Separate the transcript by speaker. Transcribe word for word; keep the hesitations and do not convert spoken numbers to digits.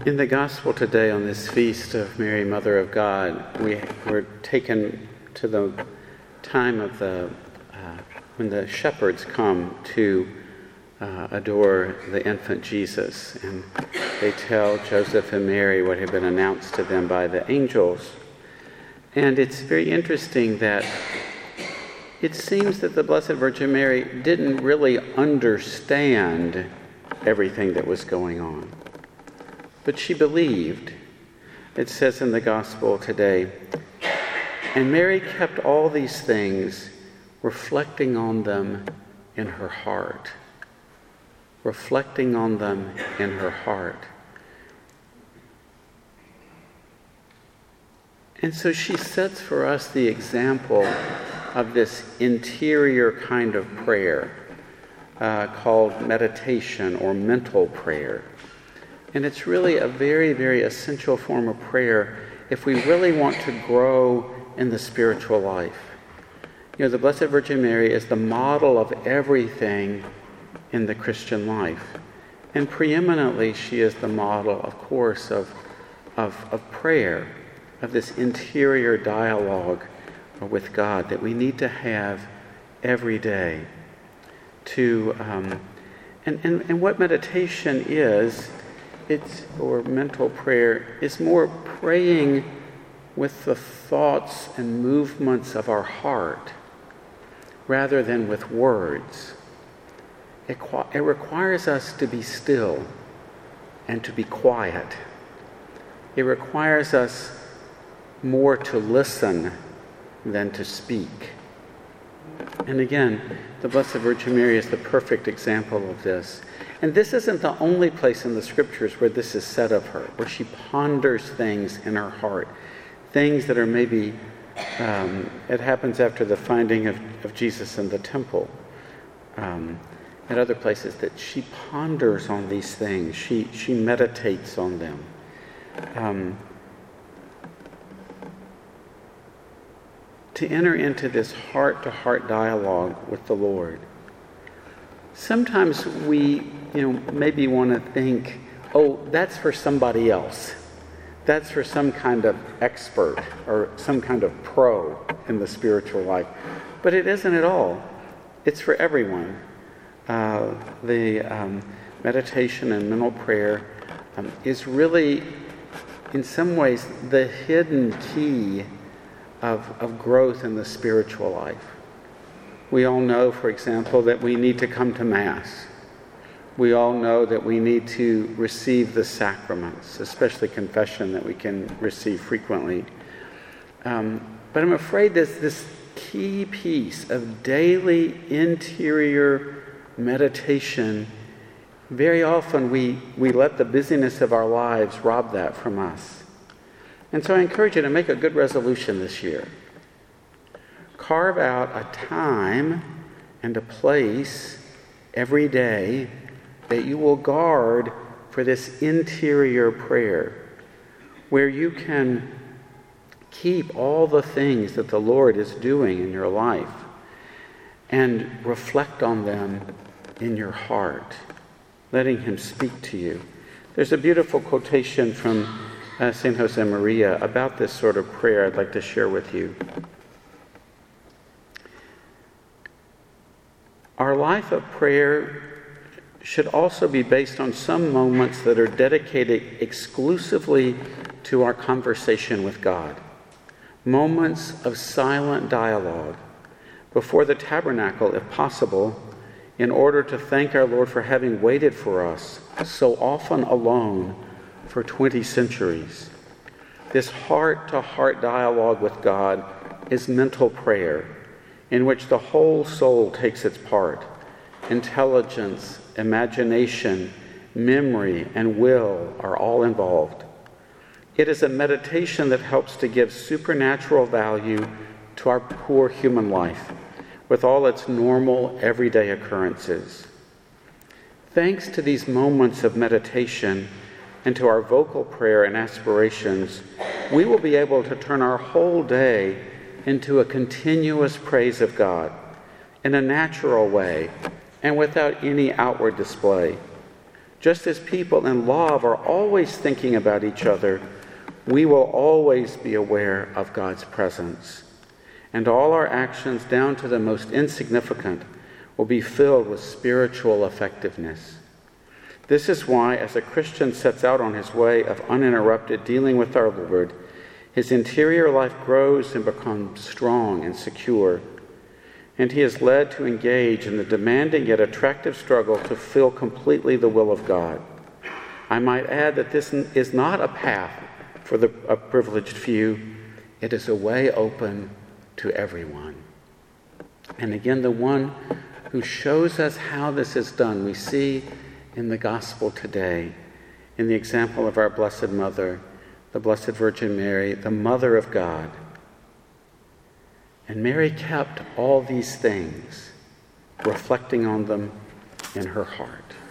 Speaker 1: In the Gospel today, on this feast of Mary, Mother of God, we were taken to the time of the uh, when the shepherds come to uh, adore the infant Jesus, and they tell Joseph and Mary what had been announced to them by the angels. And it's very interesting that it seems that the Blessed Virgin Mary didn't really understand everything that was going on. But she believed. It says in the Gospel today, and Mary kept all these things, reflecting on them in her heart. Reflecting on them in her heart. And so she sets for us the example of this interior kind of prayer uh, called meditation or mental prayer. And it's really a very, very essential form of prayer if we really want to grow in the spiritual life. You know, the Blessed Virgin Mary is the model of everything in the Christian life. And preeminently, she is the model, of course, of, of, of prayer, of this interior dialogue with God that we need to have every day. To um, and, and, and what meditation is, It's, or mental prayer, is more praying with the thoughts and movements of our heart rather than with words. It, it requires us to be still and to be quiet. It requires us more to listen than to speak. And again, the Blessed Virgin Mary is the perfect example of this. And this isn't the only place in the Scriptures where this is said of her, where she ponders things in her heart, things that are maybe, um, it happens after the finding of, of Jesus in the temple, um, and other places, that she ponders on these things, she, she meditates on them. Um, to enter into this heart-to-heart dialogue with the Lord. Sometimes we, you know, maybe want to think, oh, that's for somebody else. That's for some kind of expert or some kind of pro in the spiritual life. But it isn't at all. It's for everyone. Uh, the um, meditation and mental prayer um, is really, in some ways, the hidden key of, of growth in the spiritual life. We all know, for example, that we need to come to Mass. We all know that we need to receive the sacraments, especially confession that we can receive frequently. Um, but I'm afraid there's this key piece of daily interior meditation. Very often we, we let the busyness of our lives rob that from us. And so I encourage you to make a good resolution this year. Carve out a time and a place every day that you will guard for this interior prayer, where you can keep all the things that the Lord is doing in your life and reflect on them in your heart, letting Him speak to you. There's a beautiful quotation from uh, Saint Josemaria about this sort of prayer I'd like to share with you. Our life of prayer should also be based on some moments that are dedicated exclusively to our conversation with God. Moments of silent dialogue before the tabernacle, if possible, in order to thank our Lord for having waited for us so often alone for twenty centuries. This heart-to-heart dialogue with God is mental prayer, in which the whole soul takes its part. Intelligence, imagination, memory, and will are all involved. It is a meditation that helps to give supernatural value to our poor human life, with all its normal, everyday occurrences. Thanks to these moments of meditation and to our vocal prayer and aspirations, we will be able to turn our whole day into a continuous praise of God in a natural way and without any outward display. Just as people in love are always thinking about each other, we will always be aware of God's presence. And all our actions, down to the most insignificant, will be filled with spiritual effectiveness. This is why, as a Christian sets out on his way of uninterrupted dealing with our Lord, his interior life grows and becomes strong and secure, and he is led to engage in the demanding yet attractive struggle to fill completely the will of God. I might add that this is not a path for the a privileged few. It is a way open to everyone. And again, the one who shows us how this is done, we see in the gospel today, in the example of our Blessed Mother, the Blessed Virgin Mary, the Mother of God. And Mary kept all these things, reflecting on them in her heart.